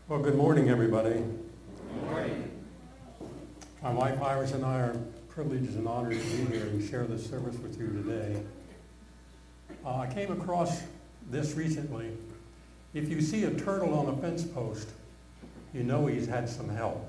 Well, good morning, everybody. Good morning. My wife Iris and I are privileged and honored to be here and share this service with you today. I came across this recently. If you see a turtle on a fence post, you know he's had some help.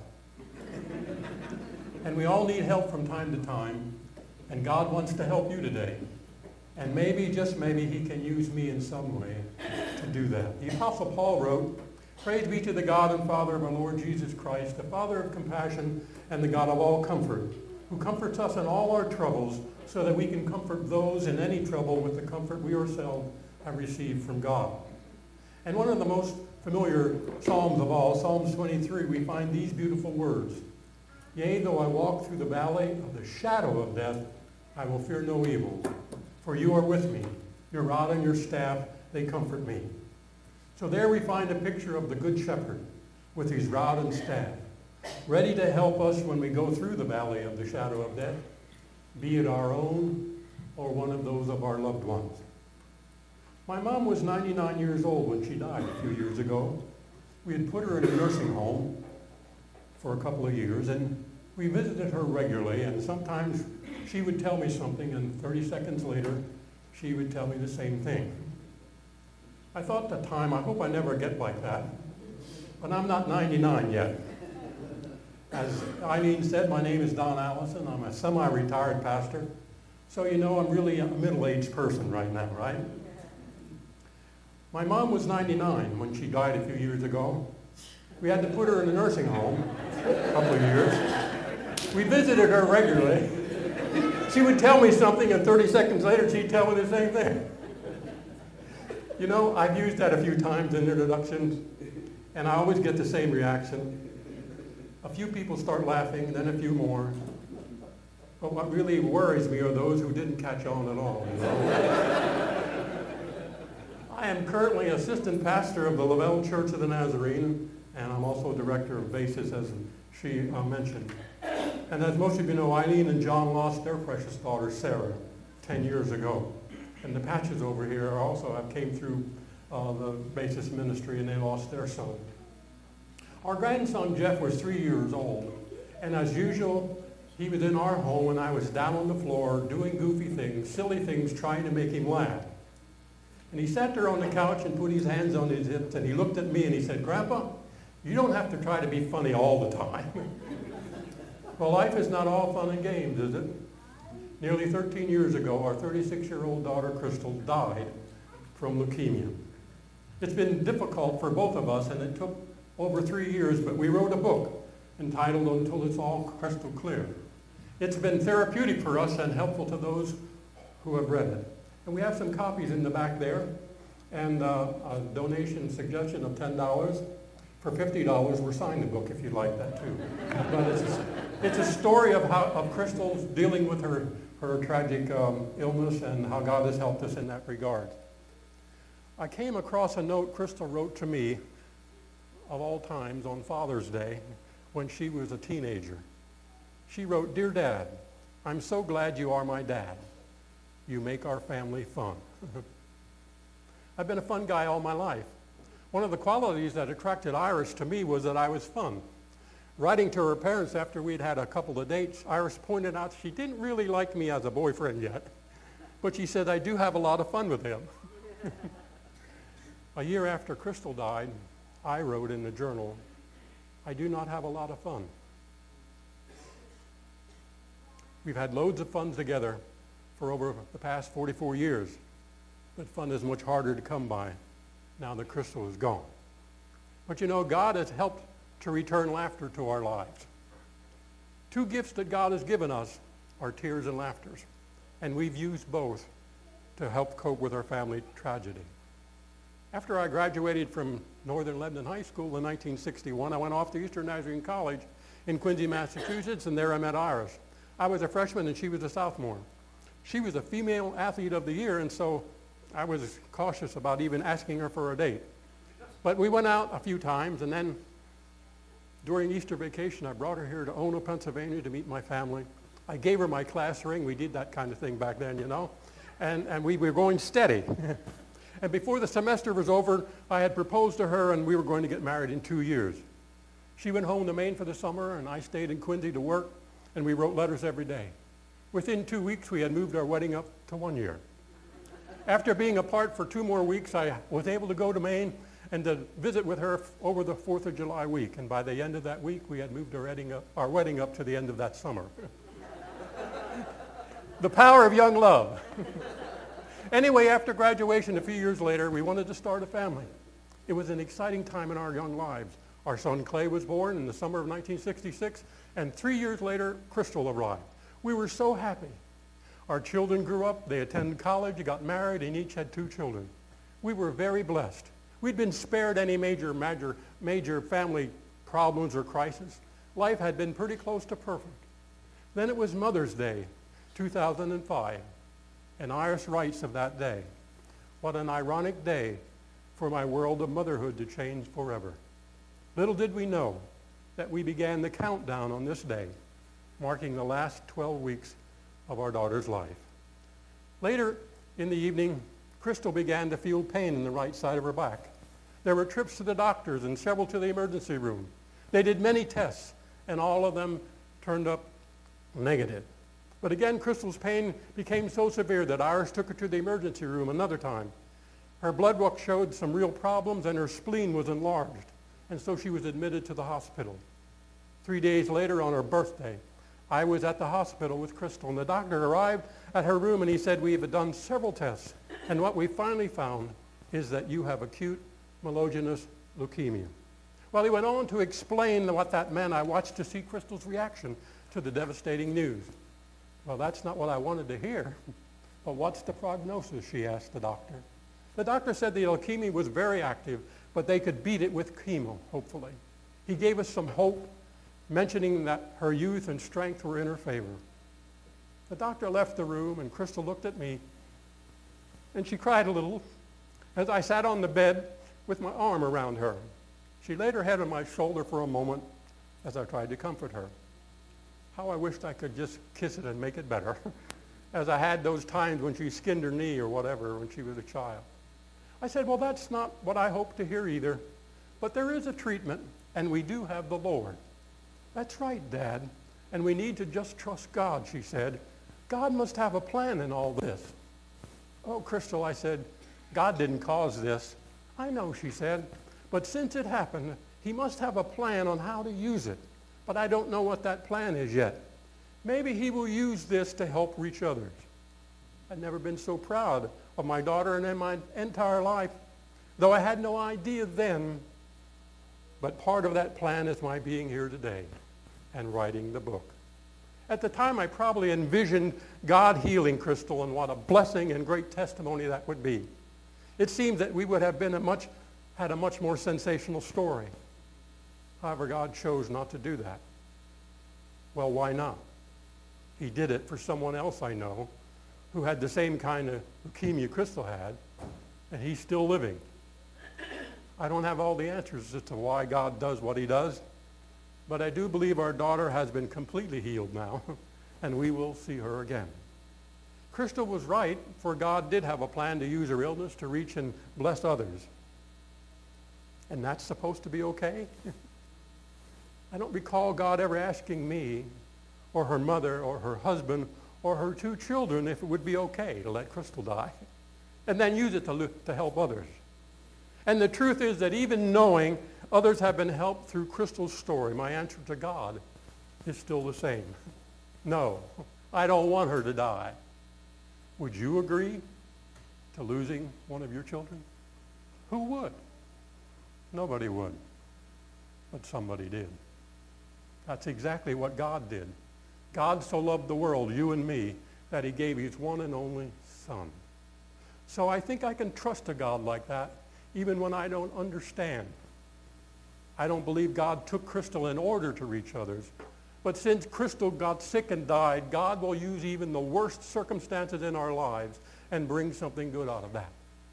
And we all need help from time to time, and God wants to help you today. And maybe, just maybe, he can use me in some way to do that. The Apostle Paul wrote, "Praise be to the God and Father of our Lord Jesus Christ, the Father of compassion and the God of all comfort, who comforts us in all our troubles, so that we can comfort those in any trouble with the comfort we ourselves have received from God." And one of the most familiar Psalms of all, Psalms 23, we find these beautiful words. "Yea, though I walk through the valley of the shadow of death, I will fear no evil. For you are with me. Your rod and your staff, they comfort me." So there we find a picture of the Good Shepherd with his rod and staff, ready to help us when we go through the valley of the shadow of death, be it our own or one of those of our loved ones. My mom was 99 years old when she died a few years ago. We had put her in a nursing home for a couple of years, and we visited her regularly, and sometimes she would tell me something, and 30 seconds later, she would tell me the same thing. I thought at the time, I hope I never get like that, but I'm not 99 yet. As Eileen said, my name is Don Allison. I'm a semi-retired pastor, so you know I'm really a middle-aged person right now, right? My mom was 99 when she died a few years ago. We had to put her in a nursing home a couple of years. We visited her regularly. She would tell me something, and 30 seconds later, she'd tell me the same thing. You know, I've used that a few times in introductions, and I always get the same reaction. A few people start laughing, then a few more. But what really worries me are those who didn't catch on at all. You know? I am currently assistant pastor of the Lavelle Church of the Nazarene, and I'm also director of BASIS, as she mentioned. And as most of you know, Eileen and John lost their precious daughter, Sarah, 10 years ago. And the Patches over here also came through the BASIS ministry, and they lost their son. Our grandson, Jeff, was 3 years old. And as usual, he was in our home, and I was down on the floor doing goofy things, silly things, trying to make him laugh. And he sat there on the couch and put his hands on his hips, and he looked at me and he said, "Grandpa, you don't have to try to be funny all the time." Well, life is not all fun and games, is it? Nearly 13 years ago, our 36-year-old daughter, Crystal, died from leukemia. It's been difficult for both of us, and it took over 3 years, but we wrote a book entitled Until It's All Crystal Clear. It's been therapeutic for us and helpful to those who have read it. And we have some copies in the back there, and a donation suggestion of $10. For $50, we're signing the book if you'd like that too. But it's a story of Crystal dealing with her tragic illness and how God has helped us in that regard. I came across a note Crystal wrote to me, of all times, on Father's Day when she was a teenager. She wrote, "Dear Dad, I'm so glad you are my dad. You make our family fun." I've been a fun guy all my life. One of the qualities that attracted Iris to me was that I was fun. Writing to her parents after we'd had a couple of dates, Iris pointed out she didn't really like me as a boyfriend yet, but she said, "I do have a lot of fun with him." A year after Crystal died, I wrote in the journal, "I do not have a lot of fun." We've had loads of fun together for over the past 44 years, but fun is much harder to come by now that Crystal is gone. But you know, God has helped to return laughter to our lives. Two gifts that God has given us are tears and laughter, and we've used both to help cope with our family tragedy. After I graduated from Northern Lebanon High School in 1961, I went off to Eastern Nazarene College in Quincy, Massachusetts, and there I met Iris. I was a freshman and she was a sophomore. She was a female athlete of the year, and so I was cautious about even asking her for a date. But we went out a few times, and then during Easter vacation, I brought her here to Ono, Pennsylvania to meet my family. I gave her my class ring. We did that kind of thing back then, you know. And we were going steady. And before the semester was over, I had proposed to her and we were going to get married in 2 years. She went home to Maine for the summer and I stayed in Quincy to work, and we wrote letters every day. Within 2 weeks, we had moved our wedding up to 1 year. After being apart for 2 more weeks, I was able to go to Maine and to visit with her over the 4th of July week. And by the end of that week, we had moved our wedding up to the end of that summer. The power of young love. Anyway, after graduation, a few years later, we wanted to start a family. It was an exciting time in our young lives. Our son Clay was born in the summer of 1966, and 3 years later, Crystal arrived. We were so happy. Our children grew up, they attended college, got married, and each had 2 children. We were very blessed. We'd been spared any major family problems or crisis. Life had been pretty close to perfect. Then it was Mother's Day, 2005, and Iris writes of that day. What an ironic day for my world of motherhood to change forever. Little did we know that we began the countdown on this day, marking the last 12 weeks of our daughter's life. Later in the evening, Crystal began to feel pain in the right side of her back. There were trips to the doctors and several to the emergency room. They did many tests, and all of them turned up negative. But again, Crystal's pain became so severe that Iris took her to the emergency room another time. Her blood work showed some real problems, and her spleen was enlarged, and so she was admitted to the hospital. 3 days later, on her birthday, I was at the hospital with Crystal, and the doctor arrived at her room and he said, we have done several tests, and what we finally found is that you have acute myelogenous leukemia. Well, he went on to explain what that meant. I watched to see Crystal's reaction to the devastating news. Well, that's not what I wanted to hear, but what's the prognosis, she asked the doctor. The doctor said the leukemia was very active, but they could beat it with chemo, hopefully. He gave us some hope, mentioning that her youth and strength were in her favor. The doctor left the room, and Crystal looked at me, and she cried a little as I sat on the bed with my arm around her. She laid her head on my shoulder for a moment as I tried to comfort her. How I wished I could just kiss it and make it better, as I had those times when she skinned her knee or whatever when she was a child. I said, well, that's not what I hope to hear either, but there is a treatment, and we do have the Lord. That's right, Dad, and we need to just trust God, she said. God must have a plan in all this. Oh, Crystal, I said, God didn't cause this. I know, she said, but since it happened, he must have a plan on how to use it, but I don't know what that plan is yet. Maybe he will use this to help reach others. I'd never been so proud of my daughter and in my entire life, though I had no idea then, but part of that plan is my being here today and writing the book. At the time, I probably envisioned God healing Crystal, and what a blessing and great testimony that would be. It seems that we would have had a much more sensational story. However, God chose not to do that. Well, why not? He did it for someone else I know who had the same kind of leukemia Crystal had, and he's still living. I don't have all the answers as to why God does what he does, but I do believe our daughter has been completely healed now, and we will see her again. Crystal was right, for God did have a plan to use her illness to reach and bless others. And that's supposed to be okay? I don't recall God ever asking me, or her mother, or her husband, or her 2 children if it would be okay to let Crystal die, and then use it to help others. And the truth is that even knowing others have been helped through Crystal's story, my answer to God is still the same. No, I don't want her to die. Would you agree to losing one of your children? Who would? Nobody would, but somebody did. That's exactly what God did. God so loved the world, you and me, that he gave his one and only Son. So I think I can trust a God like that, even when I don't understand. I don't believe God took Crystal in order to reach others, but since Crystal got sick and died, God will use even the worst circumstances in our lives and bring something good out of that.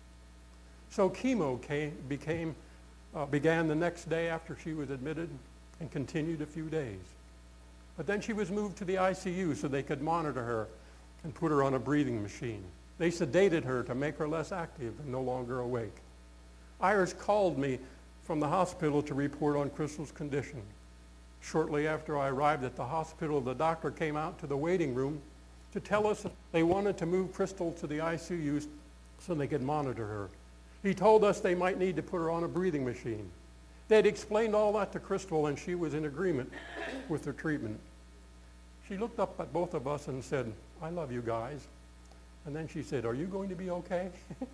So chemo began the next day after she was admitted and continued a few days. But then she was moved to the ICU so they could monitor her and put her on a breathing machine. They sedated her to make her less active and no longer awake. Iris called me from the hospital to report on Crystal's condition. Shortly after I arrived at the hospital, the doctor came out to the waiting room to tell us that they wanted to move Crystal to the ICU so they could monitor her. He told us they might need to put her on a breathing machine. They had explained all that to Crystal, and she was in agreement with their treatment. She looked up at both of us and said, "I love you guys." And then she said, "Are you going to be okay?"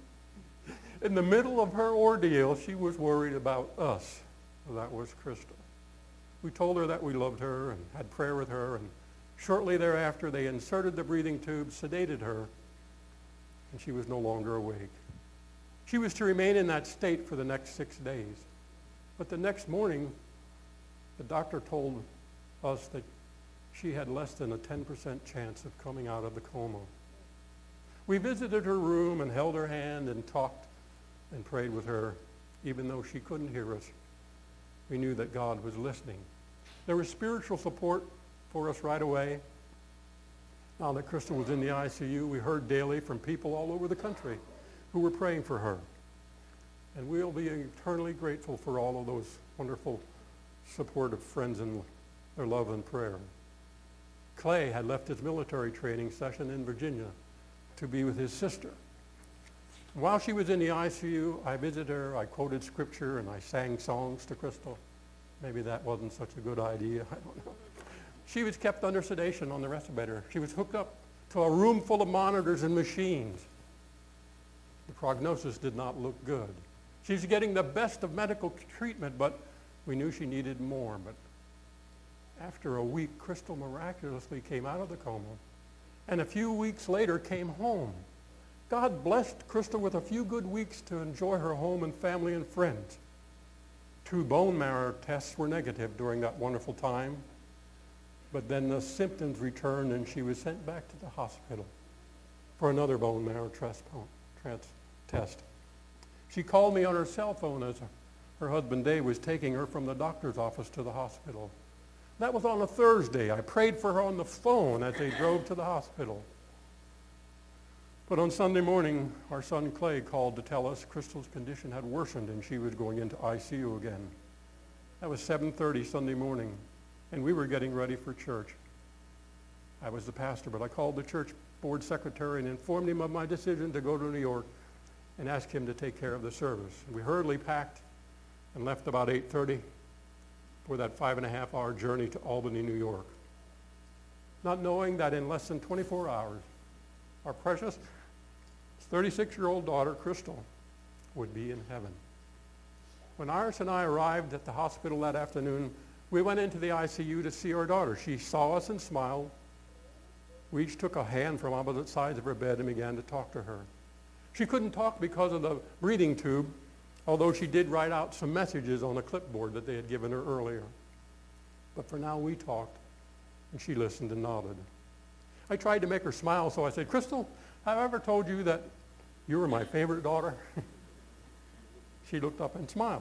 In the middle of her ordeal, she was worried about us. That was Crystal. We told her that we loved her and had prayer with her, and shortly thereafter they inserted the breathing tube, sedated her, and she was no longer awake. She was to remain in that state for the next 6 days. But the next morning, the doctor told us that she had less than a 10% chance of coming out of the coma. We visited her room and held her hand and talked and prayed with her, even though she couldn't hear us. We knew that God was listening. There was spiritual support for us right away. Now that Crystal was in the ICU, we heard daily from people all over the country who were praying for her. And we'll be eternally grateful for all of those wonderful supportive friends and their love and prayer. Clay had left his military training session in Virginia to be with his sister. While she was in the ICU, I visited her, I quoted scripture, and I sang songs to Crystal. Maybe that wasn't such a good idea, I don't know. She was kept under sedation on the respirator. She was hooked up to a room full of monitors and machines. The prognosis did not look good. She's getting the best of medical treatment, but we knew she needed more. But after a week, Crystal miraculously came out of the coma, and a few weeks later came home. God blessed Crystal with a few good weeks to enjoy her home and family and friends. 2 bone marrow tests were negative during that wonderful time, but then the symptoms returned and she was sent back to the hospital for another bone marrow test. She called me on her cell phone as her husband Dave was taking her from the doctor's office to the hospital. That was on a Thursday. I prayed for her on the phone as they drove to the hospital. But on Sunday morning, our son Clay called to tell us Crystal's condition had worsened and she was going into ICU again. That was 7:30 Sunday morning, and we were getting ready for church. I was the pastor, but I called the church board secretary and informed him of my decision to go to New York and asked him to take care of the service. We hurriedly packed and left about 8:30 for that 5.5-hour journey to Albany, New York, not knowing that in less than 24 hours, our precious 36-year-old daughter, Crystal, would be in heaven. When Iris and I arrived at the hospital that afternoon, we went into the ICU to see our daughter. She saw us and smiled. We each took a hand from opposite sides of her bed and began to talk to her. She couldn't talk because of the breathing tube, although she did write out some messages on a clipboard that they had given her earlier. But for now, we talked, and she listened and nodded. I tried to make her smile, so I said, "Crystal, have I ever told you that you were my favorite daughter?" She looked up and smiled.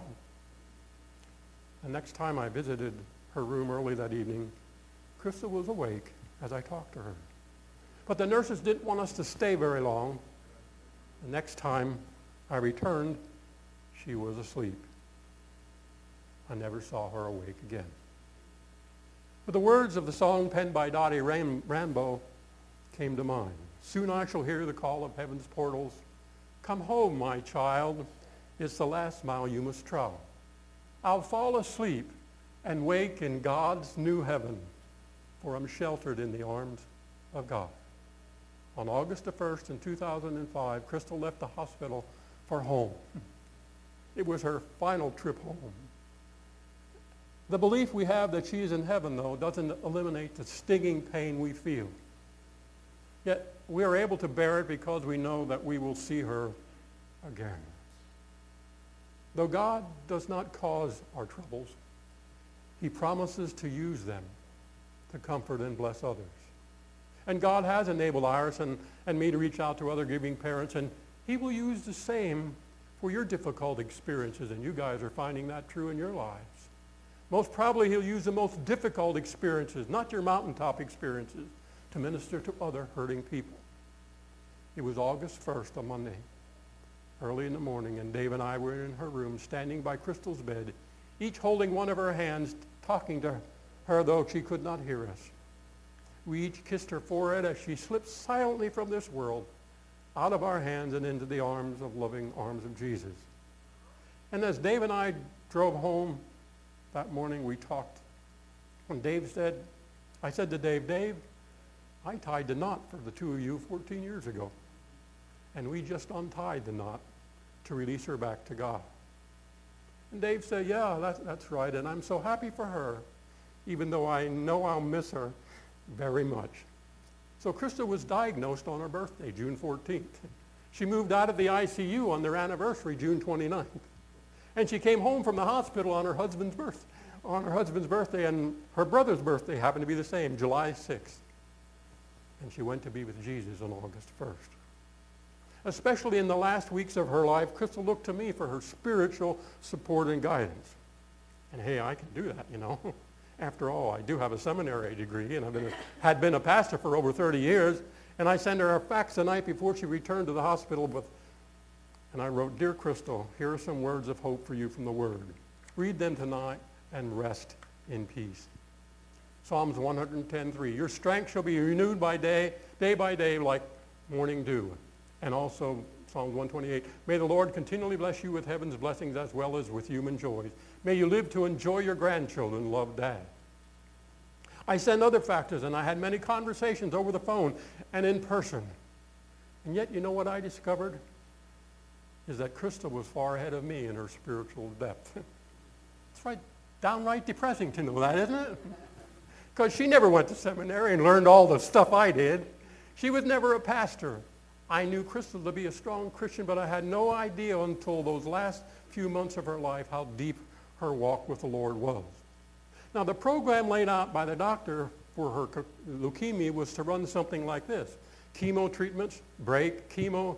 The next time I visited her room early that evening, Crystal was awake as I talked to her. But the nurses didn't want us to stay very long. The next time I returned, she was asleep. I never saw her awake again. But the words of the song penned by Dottie Rambo came to mind. Soon I shall hear the call of heaven's portals. Come home, my child. It's the last mile you must travel. I'll fall asleep and wake in God's new heaven, for I'm sheltered in the arms of God. On August the 1st in 2005, Crystal left the hospital for home. It was her final trip home. The belief we have that she is in heaven, though, doesn't eliminate the stinging pain we feel. Yet we are able to bear it because we know that we will see her again. Though God does not cause our troubles, he promises to use them to comfort and bless others. And God has enabled Iris and me to reach out to other giving parents, and he will use the same for your difficult experiences, and you guys are finding that true in your lives. Most probably he'll use the most difficult experiences, not your mountaintop experiences, to minister to other hurting people. It was August 1st, a Monday, early in the morning, and Dave and I were in her room, standing by Crystal's bed, each holding one of her hands, talking to her, though she could not hear us. We each kissed her forehead as she slipped silently from this world, out of our hands and into the loving arms of Jesus. And as Dave and I drove home that morning, we talked. And I said to Dave, I tied the knot for the two of you 14 years ago. And we just untied the knot to release her back to God. And Dave said, yeah, that's right. And I'm so happy for her, even though I know I'll miss her very much. So Krista was diagnosed on her birthday, June 14th. She moved out of the ICU on their anniversary, June 29th. And she came home from the hospital on her husband's birthday, and her brother's birthday happened to be the same, July 6th. And she went to be with Jesus on August 1st. Especially in the last weeks of her life, Crystal looked to me for her spiritual support and guidance. And hey, I can do that, you know. After all, I do have a seminary degree, and had been a pastor for over 30 years. And I sent her a fax the night before she returned to the hospital and I wrote, Dear Crystal, here are some words of hope for you from the Word. Read them tonight and rest in peace. Psalms 110:3. Your strength shall be renewed by day by day, like morning dew. And also Psalms 128. May the Lord continually bless you with heaven's blessings as well as with human joys. May you live to enjoy your grandchildren. Love, Dad. I sent other factors, and I had many conversations over the phone and in person. And yet, you know what I discovered? Is that Crystal was far ahead of me in her spiritual depth. It's downright depressing to know that, isn't it? Because she never went to seminary and learned all the stuff I did. She was never a pastor. I knew Crystal to be a strong Christian, but I had no idea until those last few months of her life how deep her walk with the Lord was. Now, the program laid out by the doctor for her leukemia was to run something like this. Chemo treatments, break,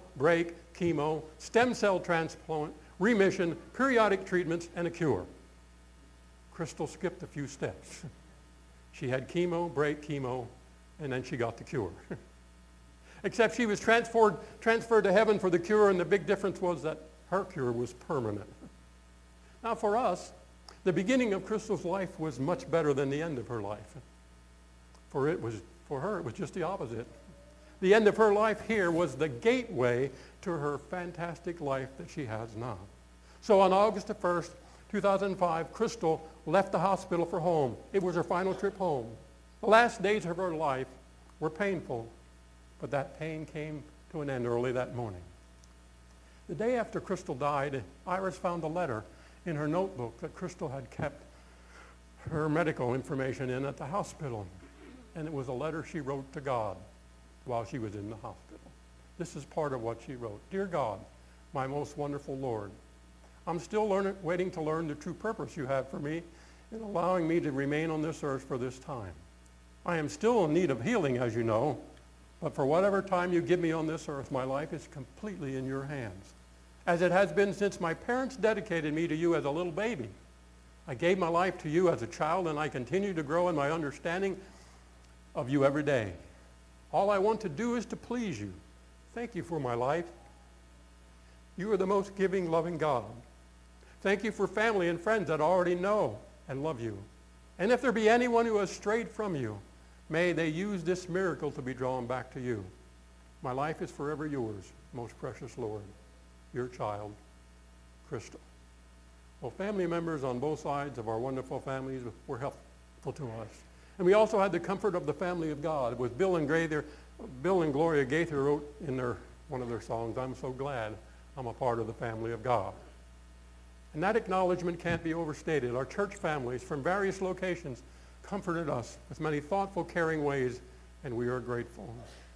chemo, stem cell transplant, remission, periodic treatments, and a cure. Crystal skipped a few steps. She had chemo, and then she got the cure. Except she was transferred to heaven for the cure, and the big difference was that her cure was permanent. Now for us, the beginning of Crystal's life was much better than the end of her life. For her, it was just the opposite. The end of her life here was the gateway to her fantastic life that she has now. So on August 1st, 2005, Crystal left the hospital for home. It was her final trip home. The last days of her life were painful, but that pain came to an end early that morning. The day after Crystal died, Iris found a letter in her notebook that Crystal had kept her medical information in at the hospital. And it was a letter she wrote to God while she was in the hospital. This is part of what she wrote. Dear God, my most wonderful Lord, I'm still waiting to learn the true purpose you have for me in allowing me to remain on this earth for this time. I am still in need of healing, as you know, but for whatever time you give me on this earth, my life is completely in your hands, as it has been since my parents dedicated me to you as a little baby. I gave my life to you as a child, and I continue to grow in my understanding of you every day. All I want to do is to please you. Thank you for my life. You are the most giving, loving God. Thank you for family and friends that already know and love you. And if there be anyone who has strayed from you, may they use this miracle to be drawn back to you. My life is forever yours, most precious Lord. Your child, Crystal. Well, family members on both sides of our wonderful families were helpful to us. And we also had the comfort of the family of God. It was Bill and Gloria Gaither wrote in one of their songs, I'm so glad I'm a part of the family of God. And that acknowledgement can't be overstated. Our church families from various locations comforted us with many thoughtful, caring ways, and we are grateful.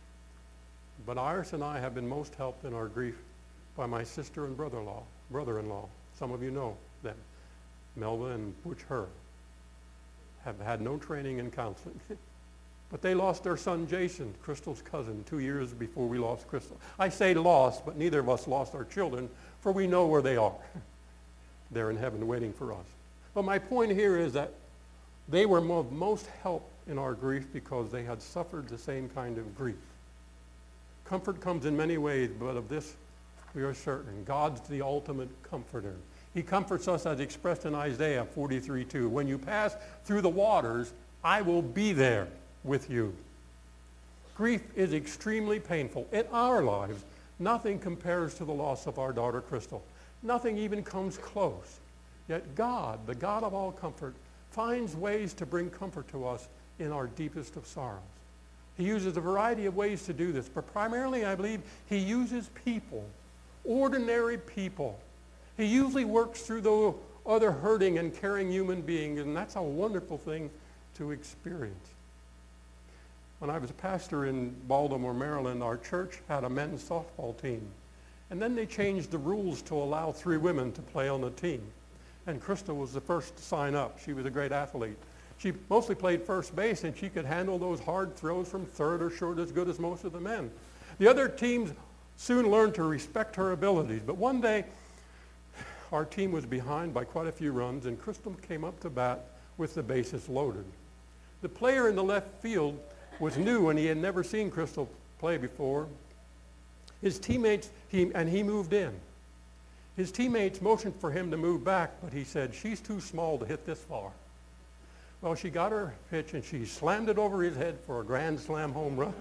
But Iris and I have been most helped in our grief by my sister and brother-in-law. Some of you know them. Melva and Butch Herr have had no training in counseling. But they lost their son Jason, Crystal's cousin, 2 years before we lost Crystal. I say lost, but neither of us lost our children, for we know where they are. They're in heaven waiting for us. But my point here is that they were of most help in our grief because they had suffered the same kind of grief. Comfort comes in many ways, but of this we are certain. God's the ultimate comforter. He comforts us as expressed in Isaiah 43:2. When you pass through the waters, I will be there with you. Grief is extremely painful. In our lives, nothing compares to the loss of our daughter Crystal. Nothing even comes close. Yet God, the God of all comfort, finds ways to bring comfort to us in our deepest of sorrows. He uses a variety of ways to do this, but primarily I believe he uses people, ordinary people. He usually works through the other hurting and caring human beings, and that's a wonderful thing to experience. When I was a pastor in Baltimore, Maryland, our church had a men's softball team. And then they changed the rules to allow 3 women to play on the team. And Crystal was the first to sign up. She was a great athlete. She mostly played first base, and she could handle those hard throws from third or short as good as most of the men. The other teams soon learned to respect her abilities. But one day, our team was behind by quite a few runs, and Crystal came up to bat with the bases loaded. The player in the left field was new, and he had never seen Crystal play before. His teammates, he moved in. His teammates motioned for him to move back, but he said, she's too small to hit this far. Well, she got her pitch, and she slammed it over his head for a grand slam home run.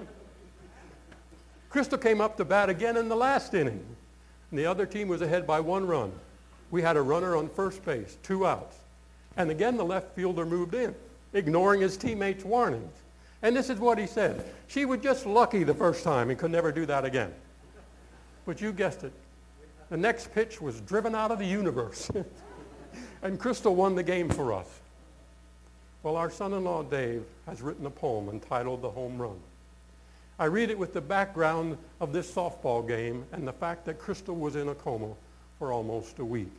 Crystal came up to bat again in the last inning, and the other team was ahead by 1 run. We had a runner on first base, 2 outs. And again, the left fielder moved in, ignoring his teammates' warnings. And this is what he said. She was just lucky the first time and could never do that again. But you guessed it. The next pitch was driven out of the universe. And Crystal won the game for us. Well, our son-in-law Dave has written a poem entitled The Home Run. I read it with the background of this softball game and the fact that Crystal was in a coma for almost a week.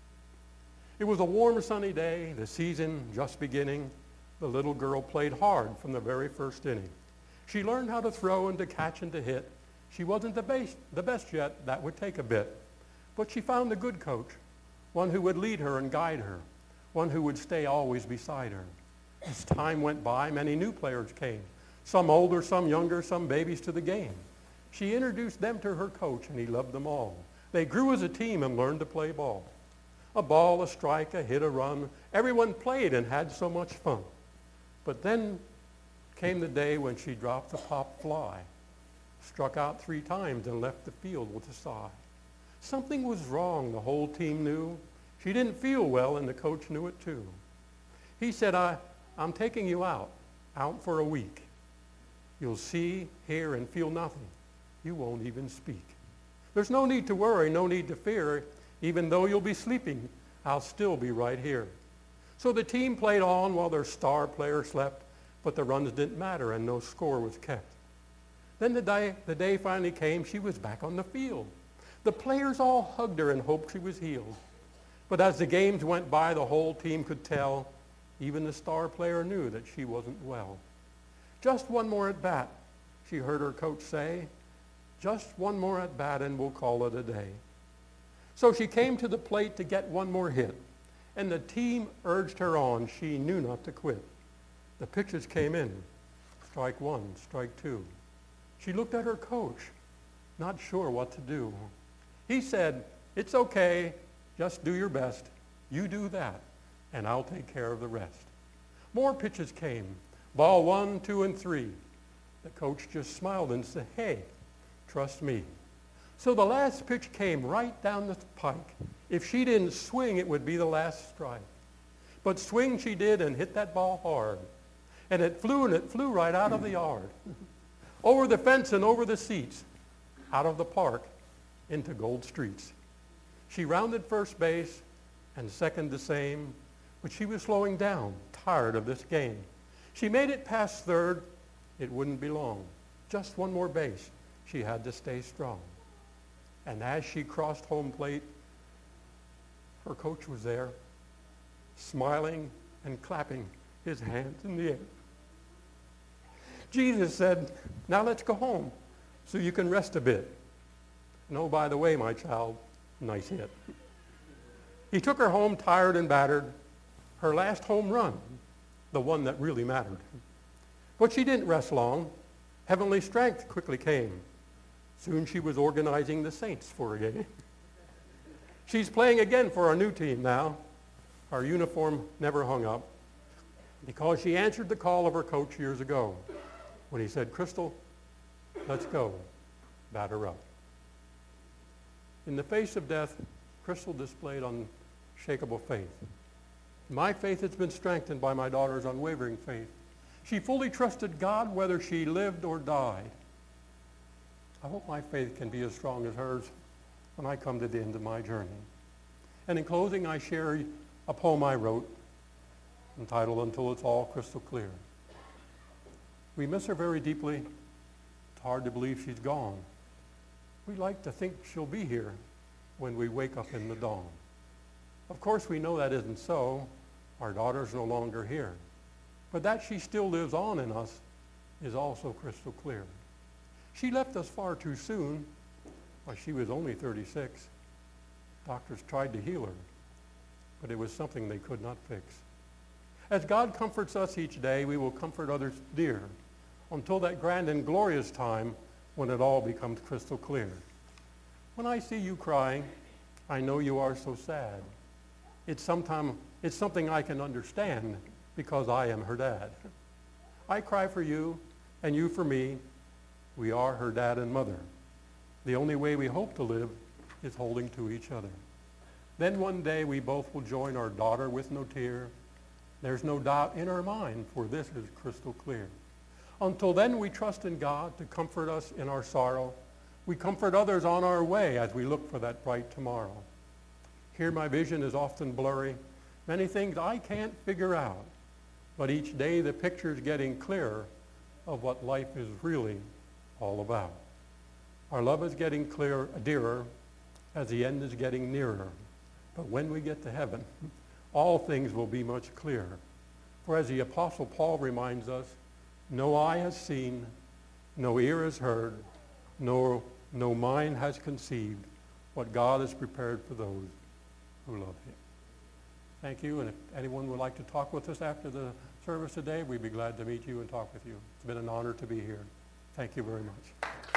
It was a warm, sunny day, the season just beginning. The little girl played hard from the very first inning. She learned how to throw and to catch and to hit. She wasn't the best yet. That would take a bit. But she found a good coach, one who would lead her and guide her, one who would stay always beside her. As time went by, many new players came, some older, some younger, some babies to the game. She introduced them to her coach, and he loved them all. They grew as a team and learned to play ball. A ball, a strike, a hit, a run. Everyone played and had so much fun. But then came the day when she dropped the pop fly, struck out 3 times, and left the field with a sigh. Something was wrong, the whole team knew. She didn't feel well, and the coach knew it too. He said, I'm taking you out for a week. You'll see, hear, and feel nothing. You won't even speak. There's no need to worry, no need to fear. Even though you'll be sleeping, I'll still be right here. So the team played on while their star player slept, but the runs didn't matter and no score was kept. Then the day finally came, she was back on the field. The players all hugged her and hoped she was healed. But as the games went by, the whole team could tell, even the star player knew that she wasn't well. Just one more at bat, she heard her coach say. Just one more at bat and we'll call it a day. So she came to the plate to get one more hit, and the team urged her on. She knew not to quit. The pitches came in. Strike 1, strike 2. She looked at her coach, not sure what to do. He said, it's okay, just do your best. You do that, and I'll take care of the rest. More pitches came. Ball 1, 2, and 3. The coach just smiled and said, hey, trust me. So the last pitch came right down the pike. If she didn't swing, it would be the last strike. But swing she did and hit that ball hard. And it flew right out of the yard. Over the fence and over the seats. Out of the park into Gold Streets. She rounded first base and second the same. But she was slowing down, tired of this game. She made it past third. It wouldn't be long. Just one more base. She had to stay strong. And as she crossed home plate, her coach was there, smiling and clapping his hands in the air. Jesus said, now let's go home so you can rest a bit. And oh, by the way, my child, nice hit. He took her home tired and battered, her last home run, the one that really mattered. But she didn't rest long. Heavenly strength quickly came. Soon she was organizing the Saints for a game. She's playing again for our new team now. Our uniform never hung up because she answered the call of her coach years ago when he said, "Crystal, let's go, batter up." In the face of death, Crystal displayed unshakable faith. My faith has been strengthened by my daughter's unwavering faith. She fully trusted God whether she lived or died. I hope my faith can be as strong as hers when I come to the end of my journey. And in closing, I share a poem I wrote entitled "Until It's All Crystal Clear." We miss her very deeply. It's hard to believe she's gone. We like to think she'll be here when we wake up in the dawn. Of course, we know that isn't so. Our daughter's no longer here. But that she still lives on in us is also crystal clear. She left us far too soon. Why, she was only 36. Doctors tried to heal her, but it was something they could not fix. As God comforts us each day, we will comfort others dear until that grand and glorious time when it all becomes crystal clear. When I see you crying, I know you are so sad. It's something I can understand because I am her dad. I cry for you and you for me. We are her dad and mother. The only way we hope to live is holding to each other. Then one day we both will join our daughter with no tear. There's no doubt in our mind, for this is crystal clear. Until then, we trust in God to comfort us in our sorrow. We comfort others on our way as we look for that bright tomorrow. Here my vision is often blurry. Many things I can't figure out. But each day the picture's getting clearer of what life is really all about. Our love is getting dearer as the end is getting nearer. But when we get to heaven, all things will be much clearer. For as the Apostle Paul reminds us, no eye has seen, no ear has heard, no mind has conceived what God has prepared for those who love him. Thank you, and if anyone would like to talk with us after the service today, we'd be glad to meet you and talk with you. It's been an honor to be here. Thank you very much.